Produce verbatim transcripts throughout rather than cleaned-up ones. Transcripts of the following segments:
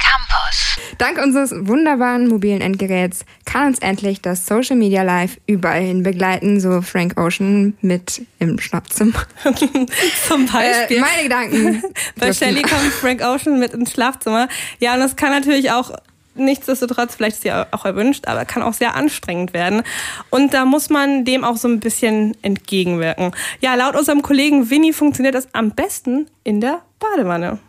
Campus. Dank unseres wunderbaren mobilen Endgeräts kann uns endlich das Social Media Live überall hin begleiten, so Frank Ocean mit im Schlafzimmer. Zum Beispiel. Äh, meine Gedanken. Bei Shelly kommt Frank Ocean mit ins Schlafzimmer. Ja, und das kann natürlich auch nichtsdestotrotz, vielleicht ist sie auch erwünscht, aber kann auch sehr anstrengend werden. Und da muss man dem auch so ein bisschen entgegenwirken. Ja, laut unserem Kollegen Winnie funktioniert das am besten in der Badewanne.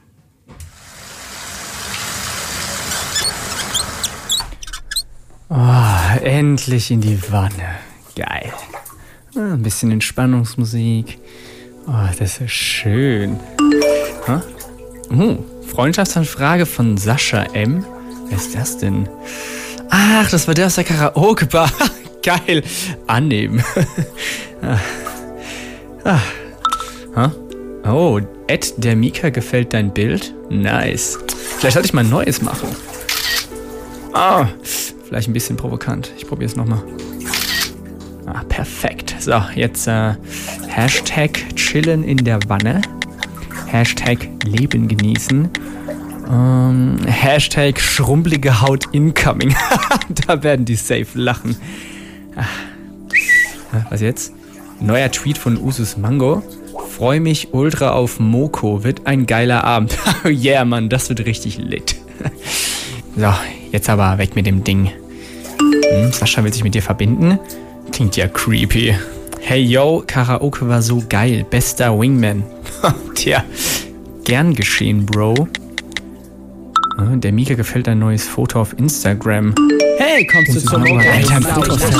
Oh, endlich in die Wanne. Geil. Ah, ein bisschen Entspannungsmusik. Oh, das ist schön. Huh? Oh, Freundschaftsanfrage von Sascha M. Wer ist das denn? Ach, das war der aus der Karaoke-Bar. Geil. Annehmen. ah. Ah. Huh? Oh, Ed, der Mika gefällt dein Bild? Nice. Vielleicht sollte ich mal ein neues machen. Ah, vielleicht ein bisschen provokant. Ich probiere es nochmal. Ah, perfekt. So, jetzt äh, Hashtag chillen in der Wanne. Hashtag Leben genießen. Ähm, Hashtag schrumpelige Haut incoming. Da werden die safe lachen. Ah. Was jetzt? Neuer Tweet von Usus Mango. Freu mich ultra auf Moko. Wird ein geiler Abend. Yeah, Mann, das wird richtig lit. So, jetzt aber weg mit dem Ding. Hm, Sascha will sich mit dir verbinden. Klingt ja creepy. Hey yo, Karaoke war so geil. Bester Wingman. Tja, gern geschehen, Bro. Der Mika gefällt ein neues Foto auf Instagram. Hey, kommst du zum Motor? Alter, ein Foto auf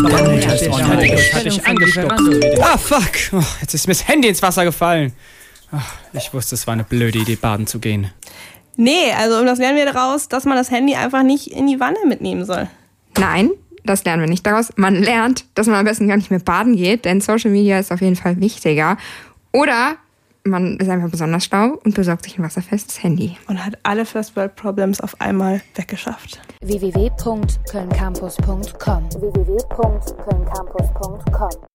Instagram. Ah, fuck. Oh, jetzt ist mir das Handy ins Wasser gefallen. Oh, ich wusste, es war eine blöde Idee, baden zu gehen. Nee, also das lernen wir daraus, dass man das Handy einfach nicht in die Wanne mitnehmen soll. Nein, das lernen wir nicht daraus. Man lernt, dass man am besten gar nicht mehr baden geht, denn Social Media ist auf jeden Fall wichtiger. Oder man ist einfach besonders schlau und besorgt sich ein wasserfestes Handy. Und hat alle First World Problems auf einmal weggeschafft. w w w punkt köln campus punkt com w w w punkt köln campus punkt com